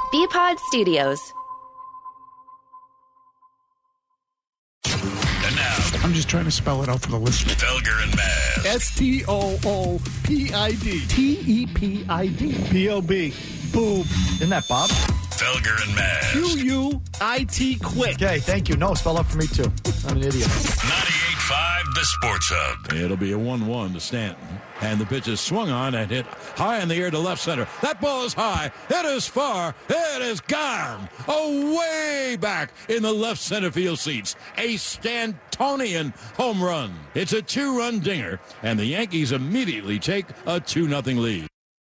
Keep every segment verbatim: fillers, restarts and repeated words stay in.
B-Pod Studios. And now, I'm just trying to spell it out for the listener. Felger and Mazz. S T O O P I D. T E P I D. B O B. Boom. Isn't that Bob? Felger and Mazz. Q U I T Quick. Okay, thank you. No, spell out for me, too. I'm an idiot. ninety-eight point five The Sports Hub. It'll be a one one to Stanton. And the pitch is swung on and hit high in the air to left center. That ball is high. It is far. It is gone. Away back in the left center field seats. A Stantonian home run. It's a two-run dinger. And the Yankees immediately take a two nothing lead.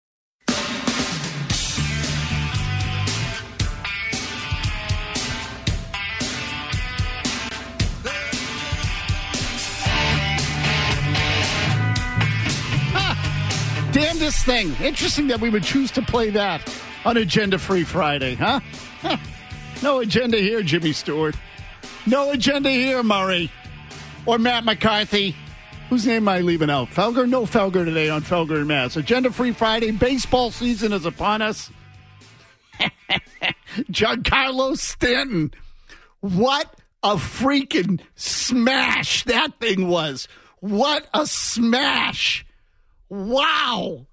Damnedest thing. Interesting that we would choose to play that on Agenda-Free Friday, huh? No agenda here, Jimmy Stewart. No agenda here, Murray. Or Matt McCarthy. Whose name am I leaving out? Felger? No Felger today on Felger and Mass. Agenda-Free Friday. Baseball season is upon us. Giancarlo Stanton. What a freaking smash that thing was. What a smash. Wow.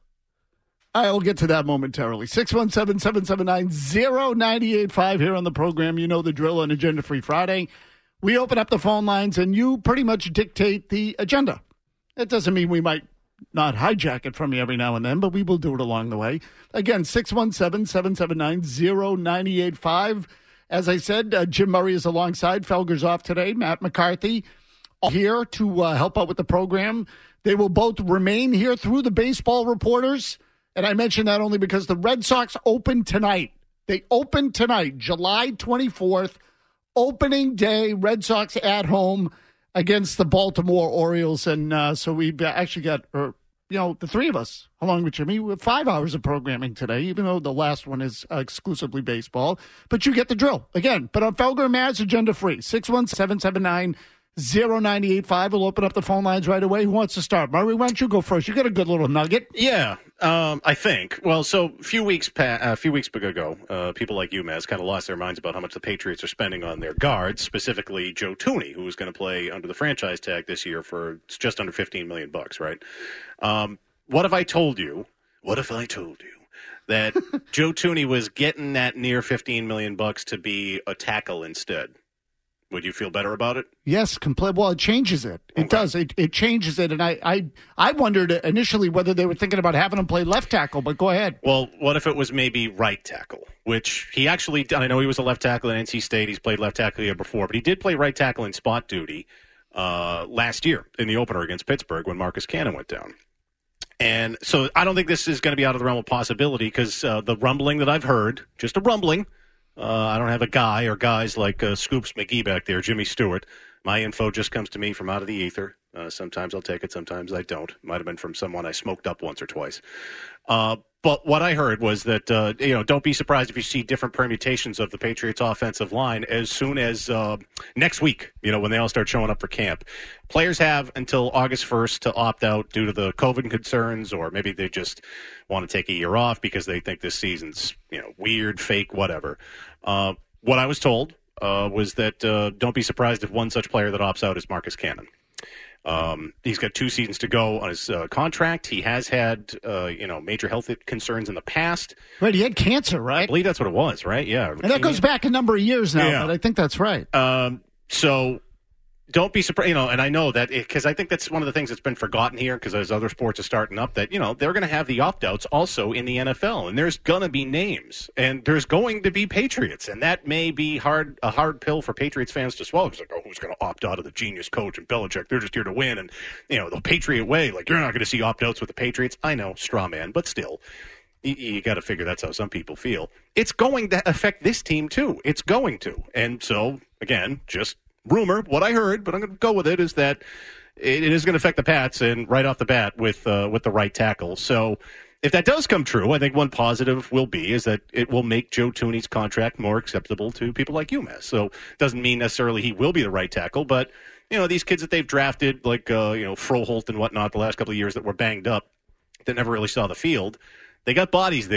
I will get to that momentarily. six one seven, seven seven nine, zero nine eight five here on the program. You know the drill on Agenda Free Friday. We open up the phone lines and you pretty much dictate the agenda. That doesn't mean we might not hijack it from you every now and then, but we will do it along the way. Again, six one seven, seven seven nine, zero nine eight five. As I said, uh, Jim Murray is alongside. Felger's off today. Matt McCarthy here to uh, help out with the program. They will both remain here through the baseball reporters. And I mention that only because the Red Sox open tonight. They open tonight, July twenty-fourth, opening day, Red Sox at home against the Baltimore Orioles. And uh, so we've actually got, or, you know, the three of us, along with Jimmy, we have five hours of programming today, even though the last one is uh, exclusively baseball. But you get the drill. Again, but on Felger and Mazz, agenda free. six one seven, seven seven nine, zero nine eight five. We'll open up the phone lines right away. Who wants to start? Murray, why don't you go first? You got a good little nugget. Yeah, um, I think. Well, so a few weeks pa- a few weeks ago, uh, people like you, Mazz, kind of lost their minds about how much the Patriots are spending on their guards, specifically Joe Thuney, who is going to play under the franchise tag this year for just under fifteen million bucks, right? Um, what if I told you, what if I told you that Joe Thuney was getting that near fifteen million bucks to be a tackle instead? Would you feel better about it? Yes, complete. Well, it changes it. It okay. does. It it changes it. And I, I I wondered initially whether they were thinking about having him play left tackle, but go ahead. Well, what if it was maybe right tackle, which he actually done. I know he was a left tackle at N C State. He's played left tackle here before, but he did play right tackle in spot duty uh, last year in the opener against Pittsburgh when Marcus Cannon went down. And so I don't think this is going to be out of the realm of possibility because uh, the rumbling that I've heard, just a rumbling, Uh, I don't have a guy or guys like uh, Scoops McGee back there, Jimmy Stewart. My info just comes to me from out of the ether. Uh, sometimes I'll take it, sometimes I don't. Might have been from someone I smoked up once or twice. Uh, but what I heard was that, uh, you know, don't be surprised if you see different permutations of the Patriots' offensive line as soon as uh, next week, you know, when they all start showing up for camp. Players have until August first to opt out due to the COVID concerns, or maybe they just want to take a year off because they think this season's, you know, weird, fake, whatever. Uh, what I was told uh, was that uh, don't be surprised if one such player that opts out is Marcus Cannon. Um, he's got two seasons to go on his uh, contract. He has had, uh, you know, major health concerns in the past. Right, he had cancer, right? I believe that's what it was, right? Yeah. And that goes back a number of years now, yeah. but I think that's right. Um, so don't be surprised, you know, and I know that because I think that's one of the things that's been forgotten here because as other sports are starting up that, you know, they're going to have the opt-outs also in the N F L, and there's going to be names, and there's going to be Patriots, and that may be hard a hard pill for Patriots fans to swallow because, like, oh, who's going to opt out of the genius coach and Belichick? They're just here to win, and, you know, the Patriot way, like, you're not going to see opt-outs with the Patriots. I know, straw man, but still. You, you got to figure that's how some people feel. It's going to affect this team, too. It's going to. And so, again, just rumor, what I heard, but I'm going to go with it, is that it is going to affect the Pats and right off the bat with uh, with the right tackle. So if that does come true, I think one positive will be is that it will make Joe Thuney's contract more acceptable to people like UMass. So it doesn't mean necessarily he will be the right tackle, but, you know, these kids that they've drafted, like, uh, you know, Froholt and whatnot the last couple of years that were banged up, that never really saw the field, they got bodies there.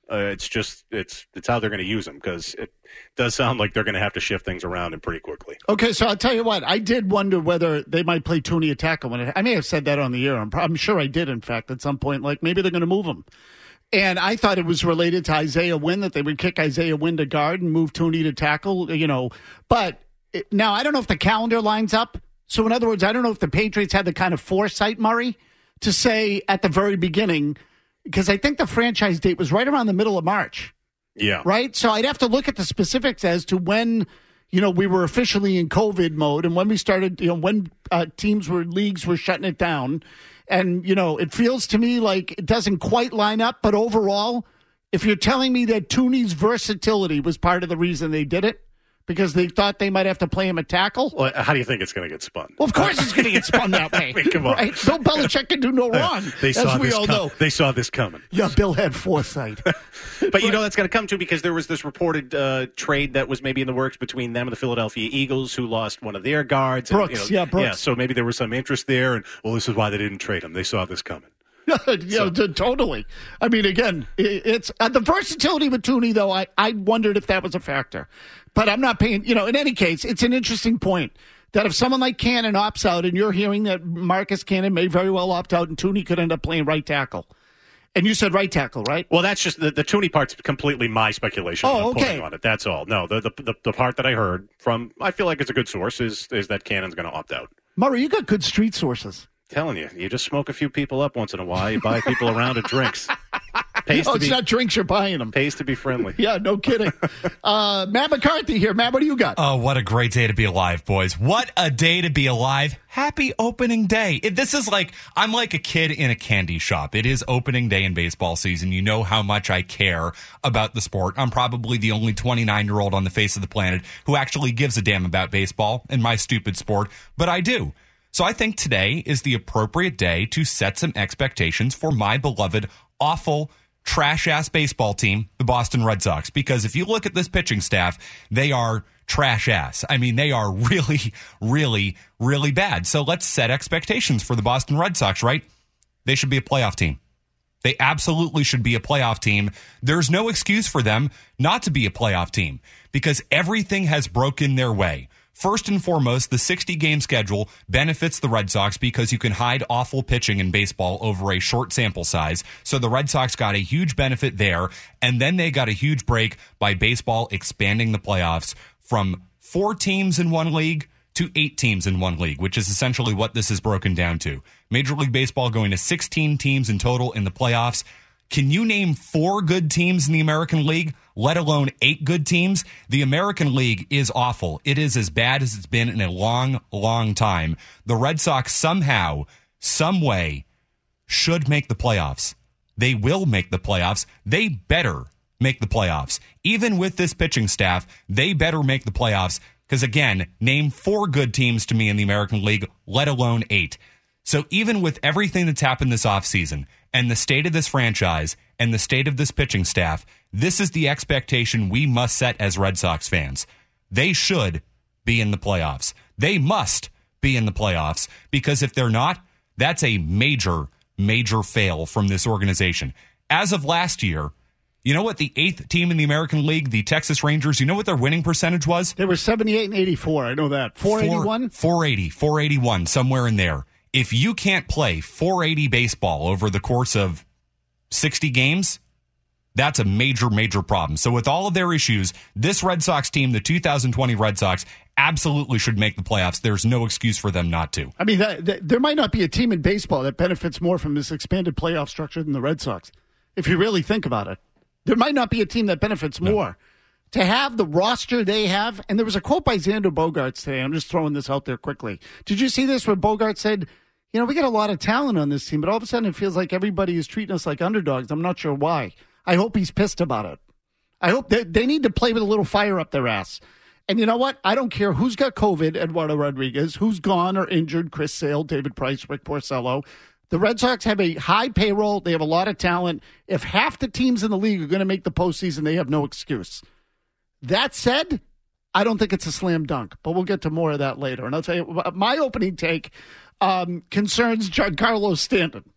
Uh, it's just it's it's how they're going to use him, because it does sound like they're going to have to shift things around and pretty quickly. Okay, so I'll tell you what. I did wonder whether they might play Tooney at tackle. When it, I may have said that on the air. I'm, I'm sure I did, in fact, at some point. Like, maybe they're going to move him. And I thought it was related to Isaiah Wynn, that they would kick Isaiah Wynn to guard and move Tooney to tackle, you know. But it, now I don't know if the calendar lines up. So, in other words, I don't know if the Patriots had the kind of foresight, Murray, to say at the very beginning, because I think the franchise date was right around the middle of March. Yeah. Right? So I'd have to look at the specifics as to when, you know, we were officially in COVID mode and when we started, you know, when uh, teams were, leagues were shutting it down. And, you know, it feels to me like it doesn't quite line up. But overall, if you're telling me that Tooney's versatility was part of the reason they did it, because they thought they might have to play him at tackle. Well, how do you think it's going to get spun? Well, of course it's going to get spun that way. I mean, come on. Right? Bill Belichick can do no wrong, they saw as we this all com- know. They saw this coming. Yeah, Bill had foresight. But you know that's going to come to, because there was this reported uh, trade that was maybe in the works between them and the Philadelphia Eagles, who lost one of their guards. And, Brooks, you know, yeah, Brooks. Yeah, so maybe there was some interest there, and, well, this is why they didn't trade him. They saw this coming. yeah, So- t- totally. I mean, again, it, it's uh, the versatility with Tooney, though. I, I wondered if that was a factor, but I'm not paying. You know, in any case, it's an interesting point that if someone like Cannon opts out, and you're hearing that Marcus Cannon may very well opt out, and Tooney could end up playing right tackle, and you said right tackle, right? Well, that's just the, the Tooney part's completely my speculation. Oh, I'm okay. putting on it. That's all. No, the, the the the part that I heard from, I feel like it's a good source, is is that Cannon's going to opt out. Murray, you got good street sources. Telling you, you just smoke a few people up once in a while. You buy people a round of drinks. Pays Oh, to it's be not drinks, you're buying them. pays to be friendly. Yeah, no kidding. uh, Matt McCarthy here. Matt, what do you got? Oh, what a great day to be alive, boys. What a day to be alive. Happy opening day. It, this is like, I'm like a kid in a candy shop. It is opening day in baseball season. You know how much I care about the sport. I'm probably the only twenty-nine-year-old on the face of the planet who actually gives a damn about baseball and my stupid sport, but I do. So I think today is the appropriate day to set some expectations for my beloved, awful, trash-ass baseball team, the Boston Red Sox. Because if you look at this pitching staff, they are trash-ass. I mean, they are really, really, really bad. So let's set expectations for the Boston Red Sox, right? They should be a playoff team. They absolutely should be a playoff team. There's no excuse for them not to be a playoff team because everything has broken their way. First and foremost, the sixty-game schedule benefits the Red Sox because you can hide awful pitching in baseball over a short sample size. So the Red Sox got a huge benefit there, and then they got a huge break by baseball expanding the playoffs from four teams in one league to eight teams in one league, which is essentially what this is broken down to. Major League Baseball going to sixteen teams in total in the playoffs. Can you name four good teams in the American League, let alone eight good teams? The American League is awful. It is as bad as it's been in a long, long time. The Red Sox somehow, some way, should make the playoffs. They will make the playoffs. They better make the playoffs. Even with this pitching staff, they better make the playoffs. Because again, name four good teams to me in the American League, let alone eight. So even with everything that's happened this offseason and the state of this franchise and the state of this pitching staff, this is the expectation we must set as Red Sox fans. They should be in the playoffs. They must be in the playoffs because if they're not, that's a major, major fail from this organization. As of last year, you know what the eighth team in the American League, the Texas Rangers, you know what their winning percentage was? They were seventy-eight and eighty-four. I know that. four eighty-one? four eighty, four eighty-one, somewhere in there. If you can't play four eighty baseball over the course of sixty games, that's a major, major problem. So with all of their issues, this Red Sox team, the two thousand twenty Red Sox, absolutely should make the playoffs. There's no excuse for them not to. I mean, that, that, there might not be a team in baseball that benefits more from this expanded playoff structure than the Red Sox, if you really think about it. There might not be a team that benefits more. No. To have the roster they have, and there was a quote by Xander Bogaerts today. I'm just throwing this out there quickly. Did you see this where Bogaerts said, you know, we got a lot of talent on this team, but all of a sudden it feels like everybody is treating us like underdogs. I'm not sure why. I hope he's pissed about it. I hope they, they need to play with a little fire up their ass. And you know what? I don't care who's got COVID, Eduardo Rodriguez, who's gone or injured, Chris Sale, David Price, Rick Porcello. The Red Sox have a high payroll. They have a lot of talent. If half the teams in the league are going to make the postseason, they have no excuse. That said, I don't think it's a slam dunk, but we'll get to more of that later. And I'll tell you, my opening take um, concerns Giancarlo Stanton.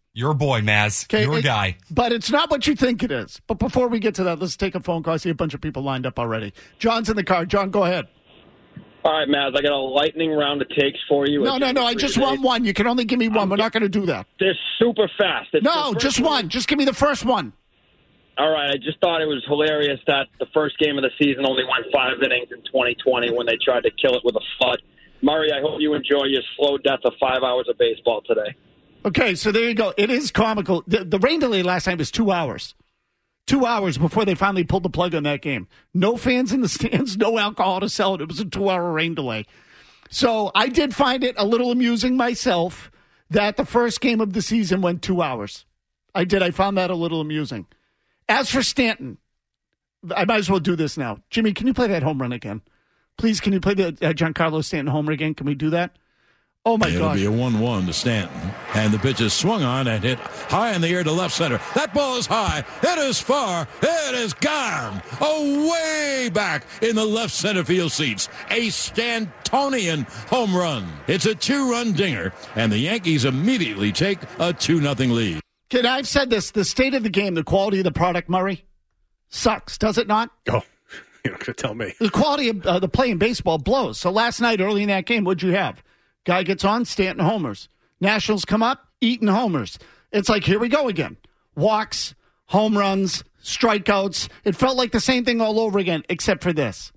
Your boy, Maz. Okay, Your it- guy. But it's not what you think it is. But before we get to that, let's take a phone call. I see a bunch of people lined up already. John's in the car. John, go ahead. All right, Maz, I got a lightning round of takes for you. No, no, no. I just want one. You can only give me one. We're not going to do that. They're super fast. It's No, the first just one. Just give me the first one. All right, I just thought it was hilarious that the first game of the season only went five innings in twenty twenty when they tried to kill it with a flood. Murray, I hope you enjoy your slow death of five hours of baseball today. Okay, so there you go. It is comical. The, the rain delay last night was two hours. Two hours before they finally pulled the plug on that game. No fans in the stands, no alcohol to sell it. It was a two-hour rain delay. So I did find it a little amusing myself that the first game of the season went two hours. I did. I found that a little amusing. As for Stanton, I might as well do this now. Jimmy, can you play that home run again? Please, can you play the uh, Giancarlo Stanton home run again? Can we do that? Oh, my It'll gosh. be a one one to Stanton. And the pitch is swung on and hit high in the air to left center. That ball is high. It is far. It is gone. Away back in the left center field seats. A Stantonian home run. It's a two-run dinger. And the Yankees immediately take a two nothing lead. Kid, I've said this. The state of the game, the quality of the product, Murray, sucks, does it not? Oh, you're not going to tell me. The quality of uh, the play in baseball blows. So last night, early in that game, what'd you have? Guy gets on, Stanton homers. Nationals come up, Eaton homers. It's like, here we go again. Walks, home runs, strikeouts. It felt like the same thing all over again, except for this.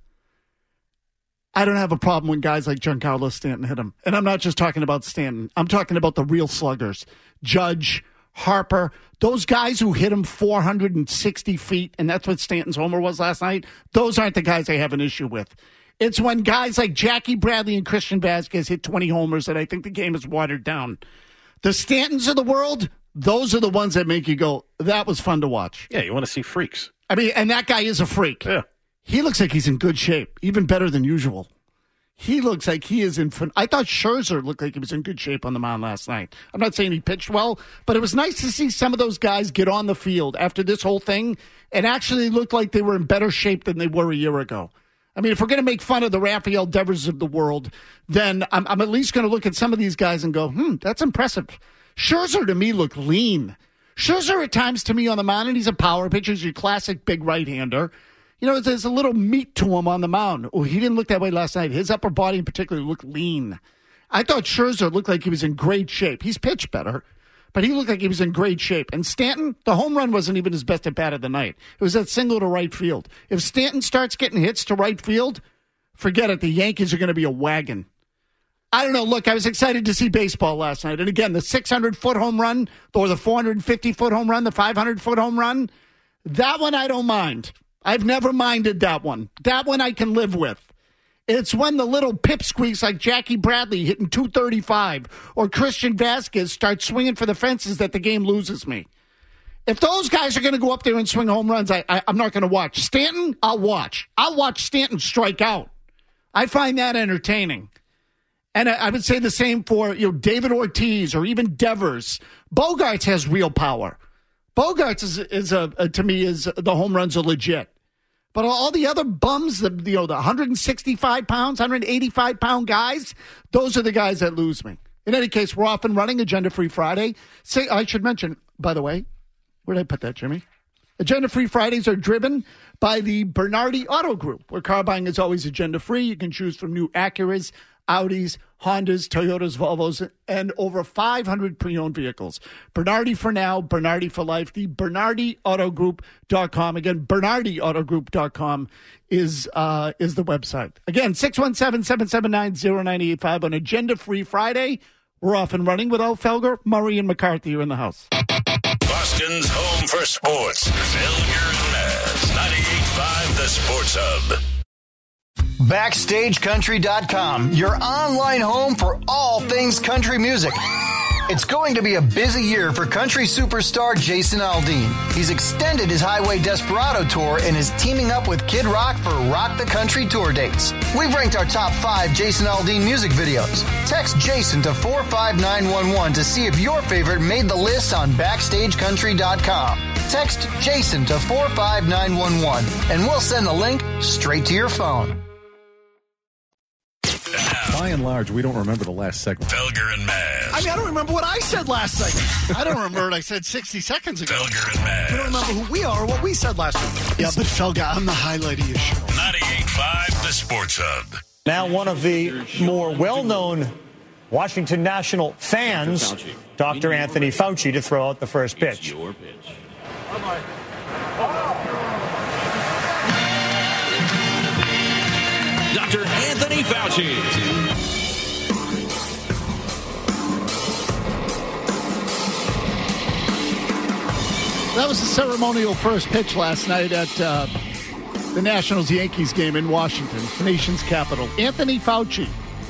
I don't have a problem when guys like Giancarlo Stanton hit him. And I'm not just talking about Stanton. I'm talking about the real sluggers. Judge, Harper, those guys who hit him four hundred sixty feet, and that's what Stanton's homer was last night, those aren't the guys I have an issue with. It's when guys like Jackie Bradley and Christian Vasquez hit twenty homers that I think the game is watered down. The Stantons of the world, those are the ones that make you go, that was fun to watch. Yeah, you want to see freaks. I mean, and that guy is a freak. Yeah. He looks like he's in good shape, even better than usual. He looks like he is in fun. I thought Scherzer looked like he was in good shape on the mound last night. I'm not saying he pitched well, but it was nice to see some of those guys get on the field after this whole thing and actually look like they were in better shape than they were a year ago. I mean, if we're going to make fun of the Rafael Devers of the world, then I'm, I'm at least going to look at some of these guys and go, hmm, that's impressive. Scherzer, to me, looked lean. Scherzer, at times, to me, on the mound, and he's a power pitcher. He's your classic big right-hander. You know, there's a little meat to him on the mound. Oh, he didn't look that way last night. His upper body in particular looked lean. I thought Scherzer looked like he was in great shape. He's pitched better, but he looked like he was in great shape. And Stanton, the home run wasn't even his best at bat of the night. It was that single to right field. If Stanton starts getting hits to right field, forget it. The Yankees are going to be a wagon. I don't know. Look, I was excited to see baseball last night. And again, the six hundred foot home run or the four hundred fifty foot home run, the five hundred foot home run, that one I don't mind. I've never minded that one. That one I can live with. It's when the little pipsqueaks like Jackie Bradley hitting two thirty-five or Christian Vasquez start swinging for the fences that the game loses me. If those guys are going to go up there and swing home runs, I, I, I'm not going to watch. Stanton, I'll watch. I'll watch Stanton strike out. I find that entertaining. And I, I would say the same for you know David Ortiz or even Devers. Bogarts has real power. Bogarts is, is a, a to me is the home runs are legit. But all the other bums, the you know the one hundred sixty-five pounds, one hundred eighty-five pound guys, those are the guys that lose me. In any case, we're off and running Agenda Free Friday. Say I should mention, by the way, where did I put that, Jimmy? Agenda Free Fridays are driven by the Bernardi Auto Group, where car buying is always agenda free. You can choose from new Acuras, Audis, Hondas, Toyotas, Volvos, and over five hundred pre-owned vehicles. Bernardi for now, Bernardi for life. The Bernardi Auto Group dot com. Again, Bernardi Auto Group dot com is uh, is the website. Again, six one seven, seven seven nine, zero nine eight five on Agenda Free Friday. We're off and running with Al Felger. Murray and McCarthy are in the house. Boston's home for sports. Felger and Maz. ninety-eight point five The Sports Hub. Backstage Country dot com, your online home for all things country music. It's going to be a busy year for country superstar Jason Aldean. He's extended his Highway Desperado tour and is teaming up with Kid Rock for Rock the Country tour dates. We've ranked our top five Jason Aldean music videos. Text Jason to four five nine one one to see if your favorite made the list on Backstage Country dot com. Text Jason to four five nine one one and we'll send the link straight to your phone. By and large, we don't remember the last segment. Felger and Maz. I mean, I don't remember what I said last segment. I don't remember what I said sixty seconds ago. Felger and Maz. You don't remember who we are or what we said last week. Yeah, but Felga, I'm the highlight of your show. ninety-eight point five The Sports Hub. Now one of the more well-known Washington National fans, Doctor Anthony Fauci, to throw out the first pitch. It's your pitch. Doctor Anthony Fauci. That was the ceremonial first pitch last night at uh, the Nationals-Yankees game in Washington, the nation's capital. Anthony Fauci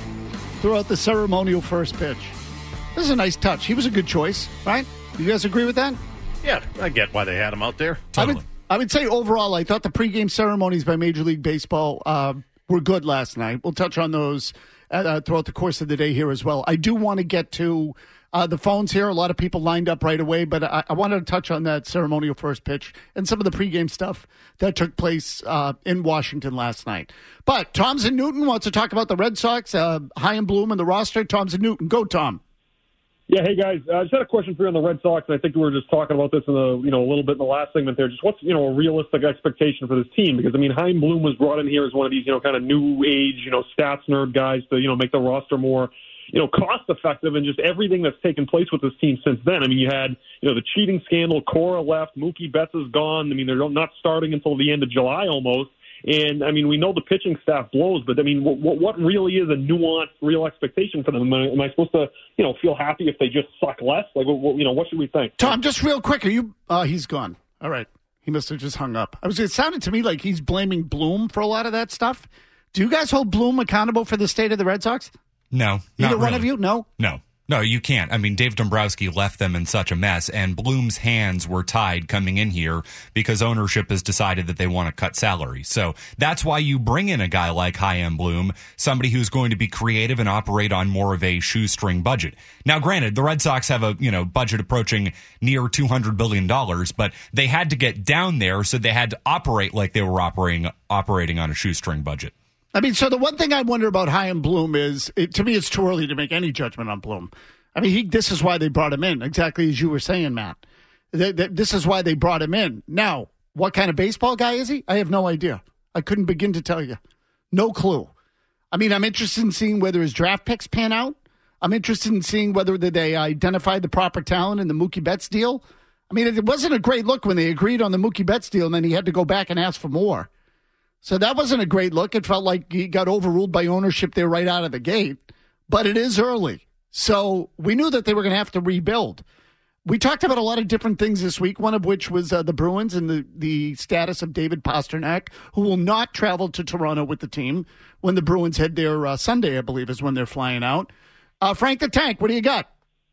threw out the ceremonial first pitch. This is a nice touch. He was a good choice, right? You guys agree with that? Yeah, I get why they had him out there. Totally. I would, I would say overall, I thought the pregame ceremonies by Major League Baseball uh, were good last night. We'll touch on those uh, throughout the course of the day here as well. I do want to get to uh, the phones here. A lot of people lined up right away, but I, I wanted to touch on that ceremonial first pitch and some of the pregame stuff that took place uh, in Washington last night. But Thompson Newton wants to talk about the Red Sox, uh, Chaim Bloom and the roster. Thompson Newton, go Tom. Yeah, hey guys, I uh, just had a question for you on the Red Sox, and I think we were just talking about this in the you know a little bit in the last segment there. Just what's you know a realistic expectation for this team? Because I mean, Chaim Bloom was brought in here as one of these you know kind of new age you know stats nerd guys to you know make the roster more you know cost effective, and just everything that's taken place with this team since then. I mean, you had you know the cheating scandal, Cora left, Mookie Betts is gone. I mean, they're not starting until the end of July almost. And, I mean, we know the pitching staff blows, but, I mean, what, what really is a nuanced, real expectation for them? Am I supposed to, you know, feel happy if they just suck less? Like, what, you know, what should we think? Tom, just real quick, are you uh, – he's gone. All right. He must have just hung up. I was. It sounded to me like he's blaming Bloom for a lot of that stuff. Do you guys hold Bloom accountable for the state of the Red Sox? No. Either not one really. of you? No? No. No, you can't. I mean, Dave Dombrowski left them in such a mess, and Bloom's hands were tied coming in here because ownership has decided that they want to cut salary. So that's why you bring in a guy like Chaim Bloom, somebody who's going to be creative and operate on more of a shoestring budget. Now, granted, the Red Sox have a you know budget approaching near two hundred billion dollars, but they had to get down there, so they had to operate like they were operating operating on a shoestring budget. I mean, so the one thing I wonder about Chaim Bloom is, it, to me, it's too early to make any judgment on Bloom. I mean, he, this is why they brought him in, exactly as you were saying, Matt. They, they, this is why they brought him in. Now, what kind of baseball guy is he? I have no idea. I couldn't begin to tell you. No clue. I mean, I'm interested in seeing whether his draft picks pan out. I'm interested in seeing whether they identified the proper talent in the Mookie Betts deal. I mean, it wasn't a great look when they agreed on the Mookie Betts deal, and then he had to go back and ask for more. So that wasn't a great look. It felt like he got overruled by ownership there right out of the gate. But it is early. So we knew that they were going to have to rebuild. We talked about a lot of different things this week, one of which was uh, the Bruins and the, the status of David Pastrnak, who will not travel to Toronto with the team when the Bruins head there uh, Sunday, I believe, is when they're flying out. Uh, Frank the Tank, what do you got?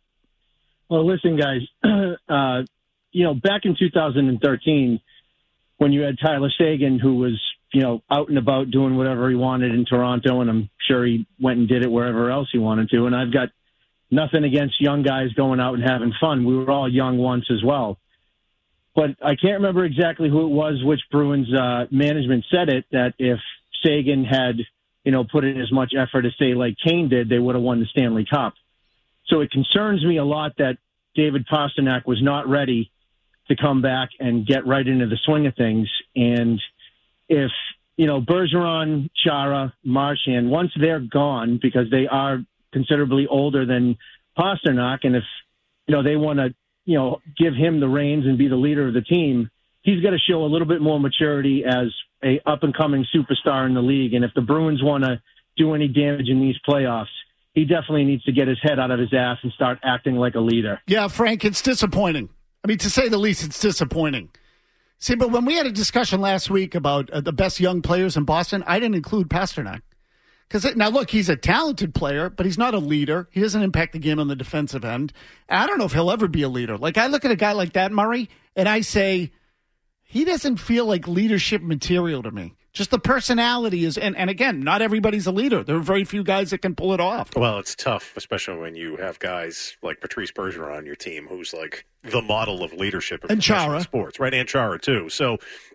Well, listen, guys, uh, you know, back in two thousand thirteen, when you had Tyler Seguin, who was you know, out and about doing whatever he wanted in Toronto, and I'm sure he went and did it wherever else he wanted to. And I've got nothing against young guys going out and having fun. We were all young once as well. But I can't remember exactly who it was, which Bruins uh, management said it, that if Seguin had, you know, put in as much effort as, say, like Kane did, they would have won the Stanley Cup. So it concerns me a lot that David Pastrnak was not ready to come back and get right into the swing of things. And if, you know, Bergeron, Chara, Marchand, once they're gone, because they are considerably older than Pastrnak, and if, you know, they want to, you know, give him the reins and be the leader of the team, he's got to show a little bit more maturity as a up-and-coming superstar in the league. And if the Bruins want to do any damage in these playoffs, he definitely needs to get his head out of his ass and start acting like a leader. Yeah, Frank, it's disappointing. I mean, to say the least, it's disappointing. See, but when we had a discussion last week about uh, the best young players in Boston, I didn't include Pastrnak. Because now, look, he's a talented player, but he's not a leader. He doesn't impact the game on the defensive end. I don't know if he'll ever be a leader. Like, I look at a guy like that, Murray, and I say, he doesn't feel like leadership material to me. Just the personality is, and, and again, not everybody's a leader. There are very few guys that can pull it off. Well, it's tough, especially when you have guys like Patrice Bergeron on your team, who's like the model of leadership in and professional Chara. sports, right? And Chara, too. So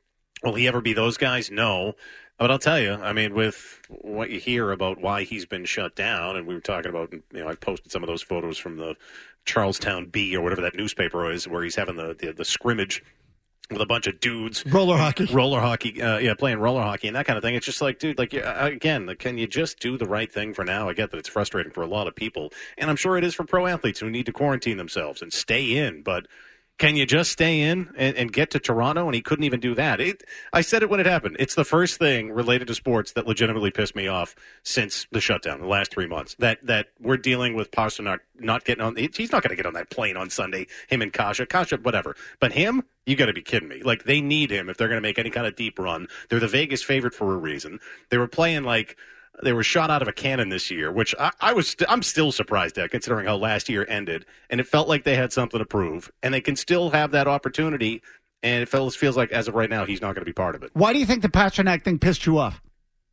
Will he ever be those guys? No. But I'll tell you, I mean, with what you hear about why he's been shut down, and we were talking about, you know, I posted some of those photos from the Charlestown Bee or whatever that newspaper is, where he's having the, the, the scrimmage with a bunch of dudes. Roller hockey. Roller hockey, uh, yeah, playing roller hockey and that kind of thing. It's just like, dude, like, again, can you just do the right thing for now? I get that it's frustrating for a lot of people, and I'm sure it is for pro athletes who need to quarantine themselves and stay in, but can you just stay in and, and get to Toronto? And he couldn't even do that. It, I said it when it happened. It's the first thing related to sports that legitimately pissed me off since the shutdown, the last three months. That that we're dealing with Pastrnak not getting on. He's not going to get on that plane on Sunday. Him and Kasha, Kasha, whatever. But him, you got to be kidding me. Like, they need him if they're going to make any kind of deep run. They're the Vegas favorite for a reason. They were playing like. They were shot out of a cannon this year, which I, I was. St- I'm still surprised at, considering how last year ended. And it felt like they had something to prove, and they can still have that opportunity. And it feels feels like as of right now, he's not going to be part of it. Why do you think the Pastrnak thing pissed you off?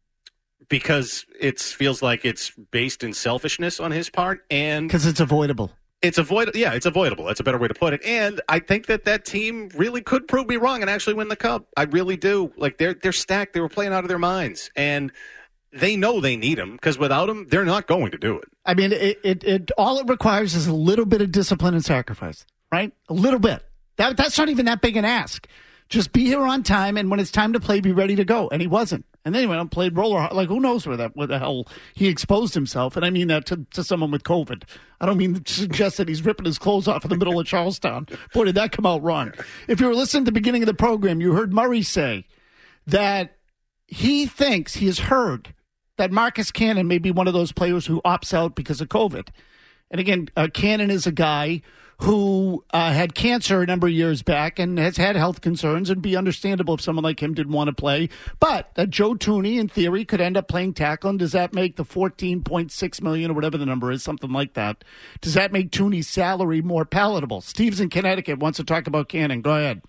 Because it feels like it's based in selfishness on his part, and because it's avoidable. It's avoidable. Yeah, it's avoidable. That's a better way to put it. And I think that that team really could prove me wrong and actually win the Cup. I really do. Like, they're they're stacked. They were playing out of their minds, and they know they need him, because without him, they're not going to do it. I mean, it, it, it all it requires is a little bit of discipline and sacrifice, right? A little bit. That That's not even that big an ask. Just be here on time, and when it's time to play, be ready to go. And he wasn't. And then he went and played roller. Like, who knows where that, where the hell he exposed himself. And I mean that to, to someone with COVID. I don't mean to suggest that he's ripping his clothes off in the middle of Charlestown. Boy, did that come out wrong. If you were listening to the beginning of the program, you heard Murray say that he thinks, he has heard that Marcus Cannon may be one of those players who opts out because of COVID. And again, uh, Cannon is a guy who uh, had cancer a number of years back and has had health concerns, and be understandable if someone like him didn't want to play. But that Joe Thuney, in theory, could end up playing tackle. And does that make the fourteen point six million dollars or whatever the number is, something like that? Does that make Thuney's salary more palatable? Steve's in Connecticut wants to talk about Cannon. Go ahead.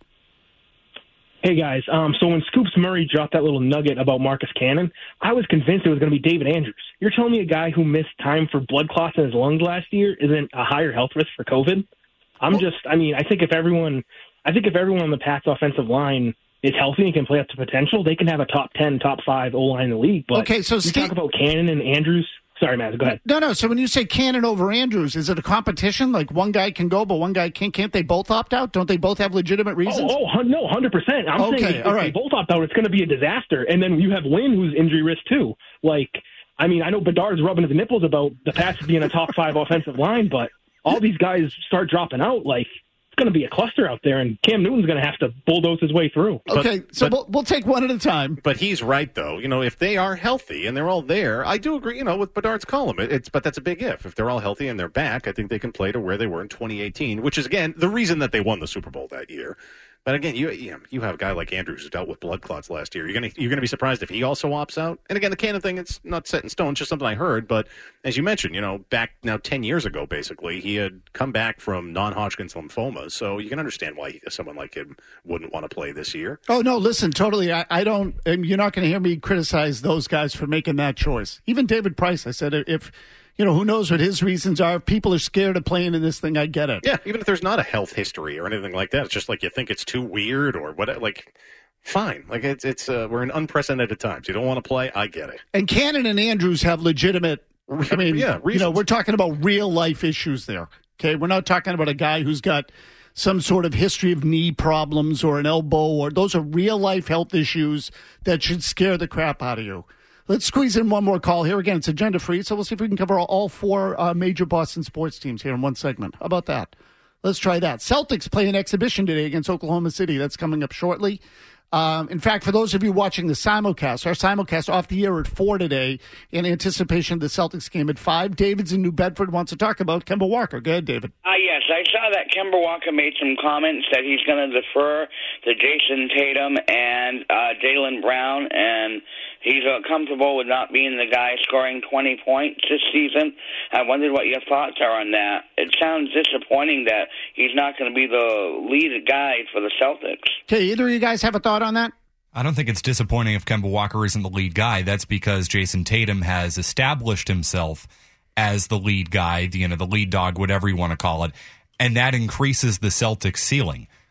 Hey, guys. Um, so when Scoops Murray dropped that little nugget about Marcus Cannon, I was convinced it was going to be David Andrews. You're telling me a guy who missed time for blood clots in his lungs last year isn't a higher health risk for COVID? I'm just, I mean, I think if everyone, I think if everyone on the Pats offensive line is healthy and can play up to potential, they can have a top ten, top five O-line in the league. But okay, so you Steve, talk about Cannon and Andrews. Sorry, Matt, go ahead. No, no. So when you say Cannon over Andrews, is it a competition? Like one guy can go, but one guy can't? Can't they both opt out? Don't they both have legitimate reasons? Oh, oh no, one hundred percent. I'm okay, saying if, all if right. they both opt out, it's going to be a disaster. And then you have Lynn, who's injury risk too. Like, I mean, I know Bedard's rubbing his nipples about the Pats being a top five offensive line, but all these guys start dropping out, like, it's going to be a cluster out there, and Cam Newton's going to have to bulldoze his way through. Okay, but, so but, we'll, we'll take one at a time. But he's right, though. You know, if they are healthy and they're all there, I do agree, you know, with Bedard's column. It, it's But that's a big if. If they're all healthy and they're back, I think they can play to where they were in twenty eighteen, which is, again, the reason that they won the Super Bowl that year. But again, you you, know, you have a guy like Andrews who dealt with blood clots last year. You're gonna you're gonna be surprised if he also opts out. And again, the Cannon thing, it's not set in stone. It's just something I heard. But as you mentioned, you know, back now ten years ago, basically, he had come back from non-Hodgkin's lymphoma. So you can understand why someone like him wouldn't want to play this year. Oh no, listen, totally. I, I don't. You're not going to hear me criticize those guys for making that choice. Even David Price, I said, if. You know, who knows what his reasons are. If people are scared of playing in this thing, I get it. Yeah, even if there's not a health history or anything like that, it's just like you think it's too weird or what. Like, fine. Like, it's, it's uh, we're in unprecedented times. You don't want to play, I get it. And Cannon and Andrews have legitimate, I mean, yeah, you know, we're talking about real life issues there. Okay, we're not talking about a guy who's got some sort of history of knee problems or an elbow, or those are real life health issues that should scare the crap out of you. Let's squeeze in one more call here. Again, it's agenda free, so we'll see if we can cover all four uh, major Boston sports teams here in one segment. How about that? Let's try that. Celtics play an exhibition today against Oklahoma City. That's coming up shortly. Um, in fact, for those of you watching the simulcast, our simulcast off the air at four today in anticipation of the Celtics game at five. David's in New Bedford, wants to talk about Kemba Walker. Go ahead, David. Uh, yes, I saw that Kemba Walker made some comments that he's going to defer to Jason Tatum and uh, Jaylen Brown, and he's uh, comfortable with not being the guy scoring twenty points this season. I wondered what your thoughts are on that. It sounds disappointing that he's not going to be the lead guy for the Celtics. Okay, either of you guys have a thought on that? I don't think it's disappointing if Kemba Walker isn't the lead guy. That's because Jason Tatum has established himself as the lead guy, you know, the lead dog, whatever you want to call it, and that increases the Celtics' ceiling.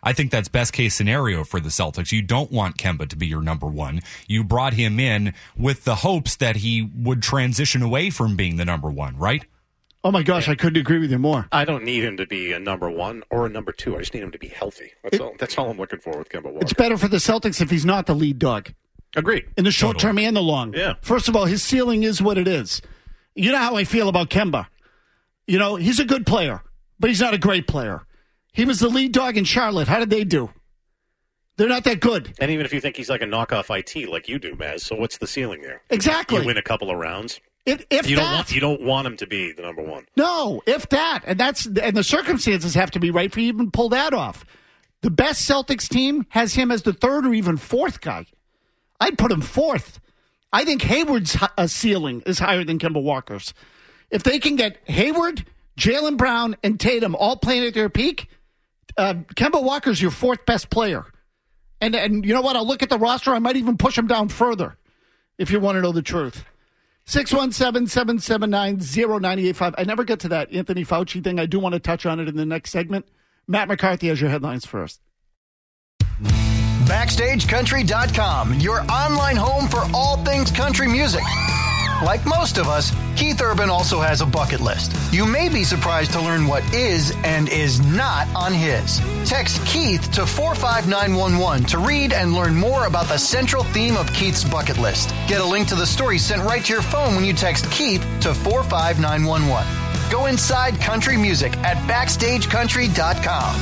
I think that's best case scenario for the Celtics. You don't want Kemba to be your number one. You brought him in with the hopes that he would transition away from being the number one, right? Oh, my gosh, I couldn't agree with you more. I don't need him to be a number one or a number two. I just need him to be healthy. That's, it, all, that's all I'm looking for with Kemba Walker. It's better for the Celtics if he's not the lead dog. Agreed. In the short Totally. term and the long. Yeah. First of all, his ceiling is what it is. You know how I feel about Kemba. You know, he's a good player, but he's not a great player. He was the lead dog in Charlotte. How did they do? They're not that good. And even if you think he's like a knockoff I T like you do, Maz, so what's the ceiling there? Exactly. You win a couple of rounds. It, if you that, don't want you don't want him to be the number one. No, if that, and that's and the circumstances have to be right for you to even pull that off. The best Celtics team has him as the third or even fourth guy. I'd put him fourth. I think Hayward's uh, ceiling is higher than Kemba Walker's. If they can get Hayward, Jaylen Brown, and Tatum all playing at their peak, uh, Kemba Walker's your fourth best player. And and you know what? I'll look at the roster. I might even push him down further if you want to know the truth. six one seven, seven seven nine, zero nine eight five. I never get to that Anthony Fauci thing. I do want to touch on it in the next segment. Matt McCarthy has your headlines first. Backstage Country dot com, your online home for all things country music. Like most of us, Keith Urban also has a bucket list. You may be surprised to learn what is and is not on his. Text Keith to four five nine one one to read and learn more about the central theme of Keith's bucket list. Get a link to the story sent right to your phone when you text Keith to four five nine one one. Go inside country music at Backstage Country dot com.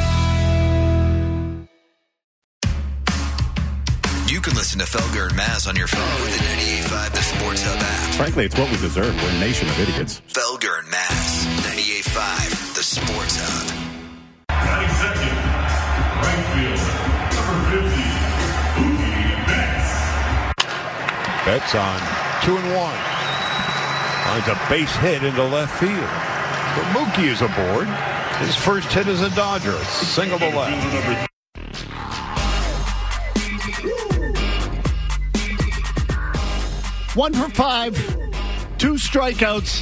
You can listen to Felger and Maz on your phone with the ninety-eight point five The Sports Hub app. Frankly, it's what we deserve. We're a nation of idiots. Felger and Maz, ninety-eight point five The Sports Hub. ninety-second, right field, number fifty, Mookie Betts. Betts on two and one. Finds a base hit into left field. But Mookie is aboard. His first hit as a Dodger. Single to left. One for five, two strikeouts,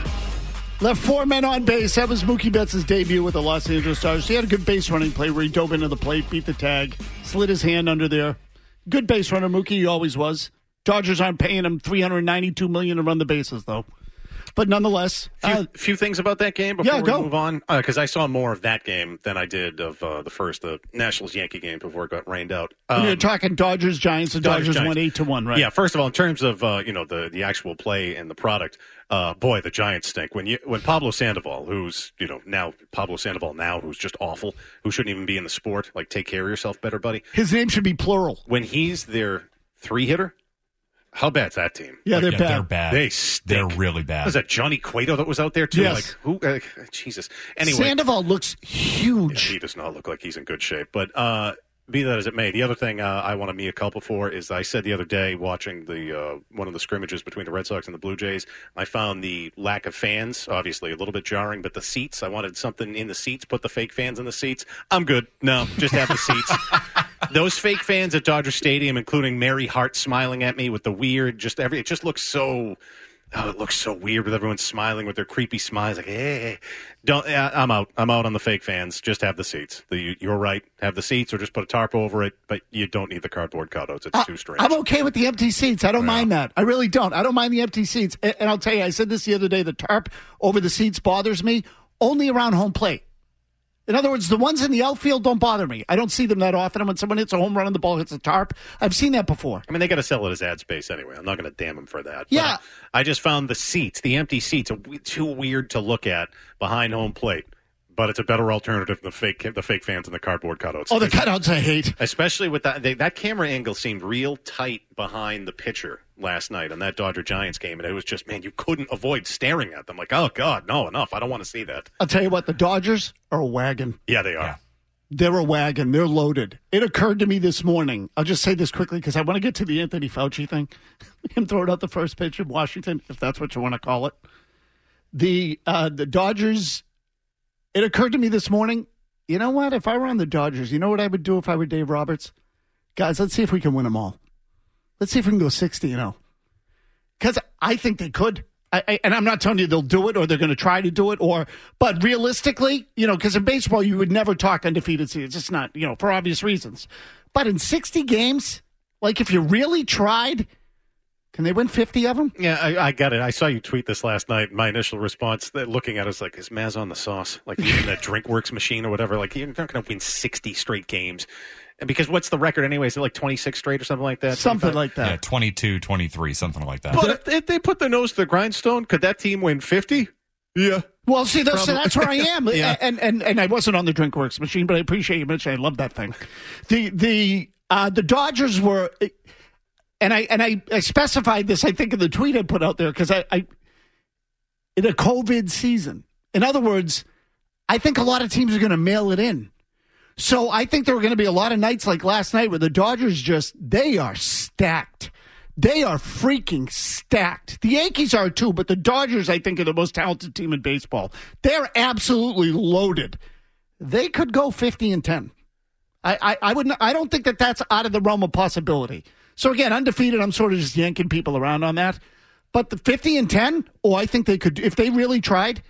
left four men on base. That was Mookie Betts' debut with the Los Angeles Dodgers. He had a good base running play where he dove into the plate, beat the tag, slid his hand under there. Good base runner, Mookie, he always was. Dodgers aren't paying him three hundred ninety-two million dollars to run the bases, though. But nonetheless, few, uh, few things about that game before yeah, we go. move on, because uh, I saw more of that game than I did of uh, the first, the Nationals-Yankee game before it got rained out. Um, you're talking Dodgers Giants. The Dodgers, Dodgers went eight to one, right? Yeah. First of all, in terms of uh, you know the the actual play and the product, uh, boy, the Giants stink. When you when Pablo Sandoval, who's you know now Pablo Sandoval now, who's just awful, who shouldn't even be in the sport. Like, take care of yourself, better buddy. His name should be plural. When he's their three hitter. How bad's that team? Yeah, they're yeah, bad. They're bad. They stink. They're really bad. Was that Johnny Cueto that was out there too? Yes. Like who? Uh, Jesus. Anyway, Sandoval looks huge. Yeah, he does not look like he's in good shape. But uh, be that as it may, the other thing uh, I want to mea culpa for is I said the other day watching the uh, one of the scrimmages between the Red Sox and the Blue Jays, I found the lack of fans obviously a little bit jarring. But the seats, I wanted something in the seats. Put the fake fans in the seats. I'm good. No, just have the seats. Those fake fans at Dodger Stadium, including Mary Hart smiling at me with the weird, just every, it just looks so, oh, it looks so weird with everyone smiling with their creepy smiles. Like, hey, don't, uh, I'm out. I'm out on the fake fans. Just have the seats. The, you're right. Have the seats or just put a tarp over it, but you don't need the cardboard cutouts. It's uh, too strange. I'm okay with the empty seats. I don't Yeah. mind that. I really don't. I don't mind the empty seats. And, and I'll tell you, I said this the other day, the tarp over the seats bothers me only around home plate. In other words, the ones in the outfield don't bother me. I don't see them that often. And when someone hits a home run and the ball hits a tarp, I've seen that before. I mean, they got to sell it as ad space anyway. I'm not going to damn them for that. Yeah. But I just found the seats, the empty seats, are too weird to look at behind home plate. But it's a better alternative than the fake, the fake fans and the cardboard cutouts. Oh, the cutouts I hate. Especially with that, they, that camera angle seemed real tight behind the pitcher last night on that Dodger Giants game, and it was just, man, you couldn't avoid staring at them. Like, oh God, no, enough. I don't want to see that. I'll tell you what, the Dodgers are a wagon. Yeah, they are. Yeah. They're a wagon. They're loaded. It occurred to me this morning. I'll just say this quickly because I want to get to the Anthony Fauci thing. Him throwing out the first pitch in Washington, if that's what you want to call it. The uh, the Dodgers. It occurred to me this morning, you know what? If I were on the Dodgers, you know what I would do if I were Dave Roberts? Guys, let's see if we can win them all. Let's see if we can go sixty and oh. Because I think they could. I, I, and I'm not telling you they'll do it or they're going to try to do it, or but realistically, you know, because in baseball you would never talk undefeated season. It's just not, you know, for obvious reasons. But in sixty games, like if you really tried, can they win fifty of them? Yeah, I, I got it. I saw you tweet this last night. My initial response, that looking at it, was like, is Maz on the sauce? Like in that DrinkWorks machine or whatever? Like, you're not going to win sixty straight games. Because what's the record anyway? Is it like twenty-six straight or something like that? Something twenty-five? like that. Yeah, twenty-two, twenty-three, something like that. But if, if they put their nose to the grindstone, could that team win fifty? Yeah. Well, see, that's, so that's where I am. Yeah. and, and and I wasn't on the DrinkWorks machine, but I appreciate you mentioning. I love that thing. The the uh, the Dodgers were, and I and I, I specified this, I think, in the tweet I put out there, because I, I in a COVID season. In other words, I think a lot of teams are going to mail it in. So I think there are going to be a lot of nights like last night where the Dodgers just, they are stacked. They are freaking stacked. The Yankees are too, but the Dodgers, I think, are the most talented team in baseball. They're absolutely loaded. They could go fifty and ten. I, I, I wouldn't. I don't think that that's out of the realm of possibility. So again, undefeated, I'm sort of just yanking people around on that. But the fifty and ten, oh, I think they could, if they really tried,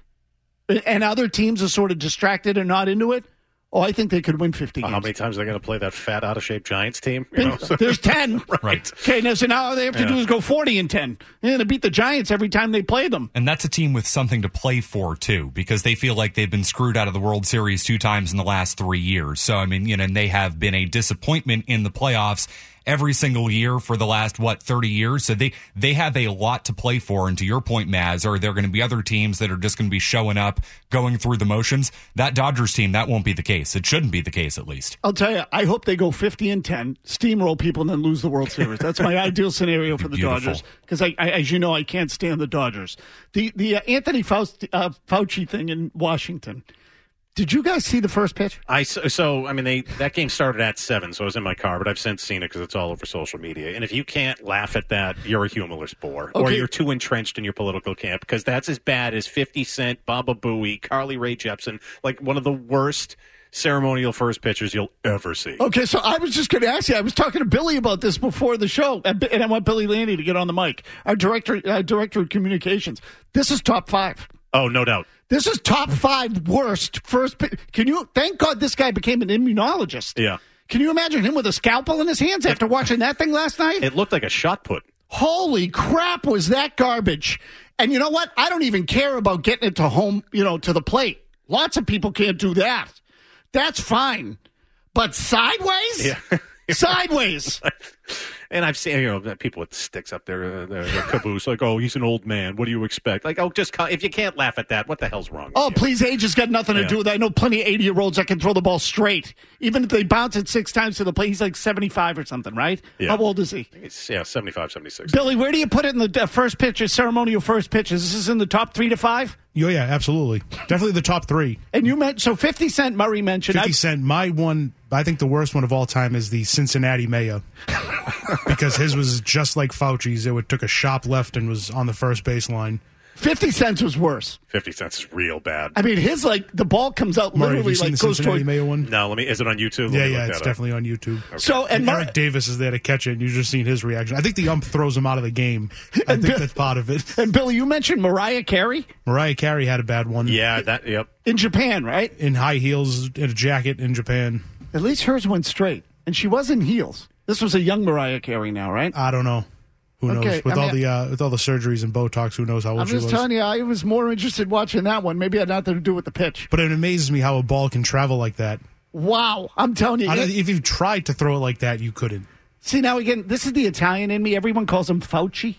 and other teams are sort of distracted and not into it, oh, I think they could win fifty games. How many times are they going to play that fat, out-of-shape Giants team? You know, so- There's ten. Right. Okay, now, so now all they have to Yeah. do is go forty and ten. They're going to beat the Giants every time they play them. And that's a team with something to play for, too, because they feel like they've been screwed out of the World Series two times in the last three years. So, I mean, you know, and they have been a disappointment in the playoffs every single year for the last, what, thirty years. So they, they have a lot to play for. And to your point, Maz, are there going to be other teams that are just going to be showing up, going through the motions? That Dodgers team, that won't be the case. It shouldn't be the case, at least. I'll tell you, I hope they go fifty and ten, steamroll people, and then lose the World Series. That's my ideal scenario for the Beautiful. Dodgers. Because, I, I, as you know, I can't stand the Dodgers. The the uh, Anthony Fauci, uh, Fauci thing in Washington. Did you guys see the first pitch? I so I mean they that game started at seven, so I was in my car, but I've since seen it because it's all over social media. And if you can't laugh at that, you're a humorless bore, or Okay. you're too entrenched in your political camp, because that's as bad as fifty Cent, Baba Booey, Carly Rae Jepsen, like one of the worst ceremonial first pitchers you'll ever see. Okay, so I was just going to ask you. I was talking to Billy about this before the show, and and I want Billy Landy to get on the mic, our director, uh, director of communications. This is top five. Oh, no doubt. This is top five worst first pitch. Can you? Thank God this guy became an immunologist. Yeah. Can you imagine him with a scalpel in his hands after watching that thing last night? It looked like a shot put. Holy crap, was that garbage? And you know what? I don't even care about getting it to home, you know, to the plate. Lots of people can't do that. That's fine. But sideways? Yeah. Sideways. And I've seen, you know, people with sticks up their, uh, their, their caboose, like, oh, he's an old man. What do you expect? Like, oh, just co- if you can't laugh at that, what the hell's wrong with Oh, you? please, age has got nothing to Yeah. do with that. I know plenty of eighty-year-olds that can throw the ball straight. Even if they bounce it six times to the plate, he's like seventy-five or something, right? Yeah. How old is he? It's, yeah, seventy-five, seventy-six. Billy, where do you put it in the uh, first pitch, ceremonial first pitch? Is this in the top three to five? Oh, yeah, absolutely. Definitely the top three. And you meant, so fifty Cent, Murray mentioned. fifty I- Cent, my one, I think the worst one of all time is the Cincinnati Mayor. Because his was just like Fauci's. It took a sharp left and was on the first baseline. fifty Cent was worse. fifty cents is real bad. I mean, his, like, the ball comes out Murray, have literally you seen like the goes Cincinnati toward. Mayor one? No, let me. Is it on YouTube? Let Yeah, me yeah, look it's that up. definitely on YouTube. So, and And Mur- Eric Davis is there to catch it, and you've just seen his reaction. I think the ump throws him out of the game. I think that's part of it. And Billy, you mentioned Mariah Carey Mariah Carey had a bad one. Yeah, that. Yep. in Japan, right? In high heels, in a jacket in Japan. At least hers went straight, and she was in heels. This was a young Mariah Carey now, right? I don't know. Who knows? Okay, With I all mean- the uh, with all the surgeries and Botox, who knows how old I'm she just was? telling you, I was more interested watching that one. Maybe it had nothing to do with the pitch. But it amazes me how a ball can travel like that. Wow, I'm telling you. I don't- it- if you tried to throw it like that, you couldn't. See, now again, this is the Italian in me. Everyone calls him Fauci.